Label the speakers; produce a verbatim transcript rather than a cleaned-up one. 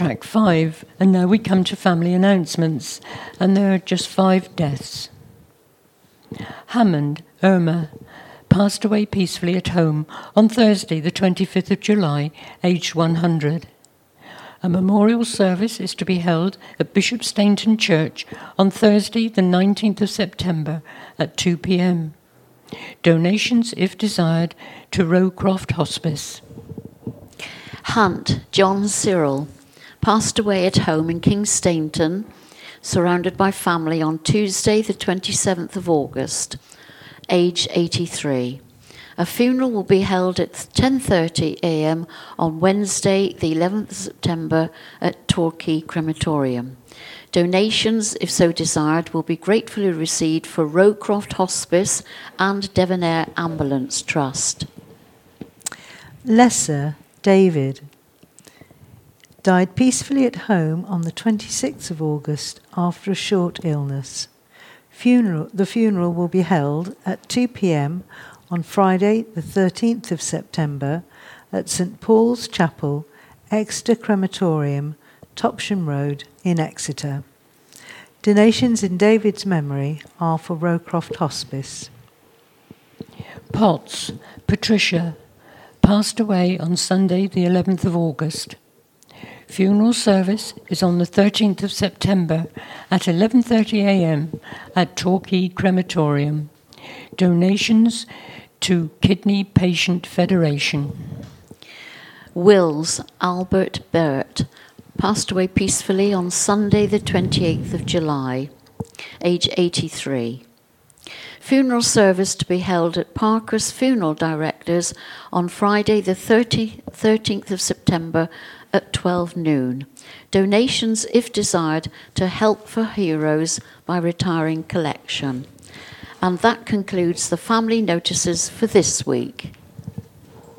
Speaker 1: track five, and now we come to family announcements, and there are just five deaths. Hammond, Irma, passed away peacefully at home on Thursday, the twenty-fifth of July, aged one hundred. A memorial service is to be held at Bishop Stainton Church on Thursday, the nineteenth of September at two p.m. Donations, if desired, to Rowcroft Hospice.
Speaker 2: Hunt, John Cyril, passed away at home in King Stainton, surrounded by family on Tuesday, the twenty-seventh of August, age eighty-three. A funeral will be held at ten thirty a.m. on Wednesday, the eleventh of September, at Torquay Crematorium. Donations, if so desired, will be gratefully received for Rowcroft Hospice and Devonayre Ambulance Trust.
Speaker 3: Lesser, David, died peacefully at home on the twenty-sixth of August after a short illness. Funeral, the funeral will be held at two p.m. on Friday, the thirteenth of September, at St Paul's Chapel, Exeter Crematorium, Topsham Road in Exeter. Donations in David's memory are for Rowcroft Hospice.
Speaker 1: Potts, Patricia, passed away on Sunday, the eleventh of August. Funeral service is on the thirteenth of September at eleven thirty a.m. at Torquay Crematorium. Donations to Kidney Patient Federation.
Speaker 2: Wills, Albert Barrett, passed away peacefully on Sunday, the twenty-eighth of July, age eighty-three. Funeral service to be held at Parker's Funeral Directors on Friday, the thirteenth of September at twelve noon. Donations, if desired, to Help for Heroes by Retiring Collection. And that concludes the family notices for this week.